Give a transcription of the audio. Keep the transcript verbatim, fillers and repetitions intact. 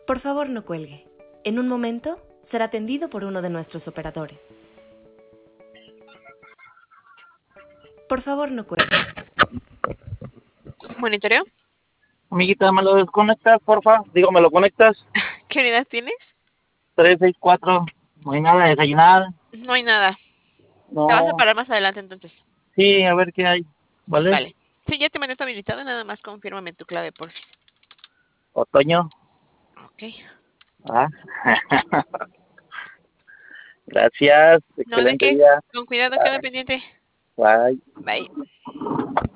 Por favor, no cuelgue. En un momento será atendido por uno de nuestros operadores. Por favor, no cuelgue. ¿Monitoreo? Amiguita, ¿me lo desconectas, porfa? Digo, ¿me lo conectas? ¿Qué unidad tienes? tres seis cuatro. No hay nada de desayunar. No hay nada. No. Te vas a parar más adelante entonces. Sí, a ver qué hay. ¿Vale? Vale. Sí, ya te mandé tu habilitado, nada más confírmame tu clave, por favor. Otoño. Ok. Ah. Gracias. No, ¿de Excelente qué? día. Con cuidado, Bye. queda pendiente. Bye. Bye.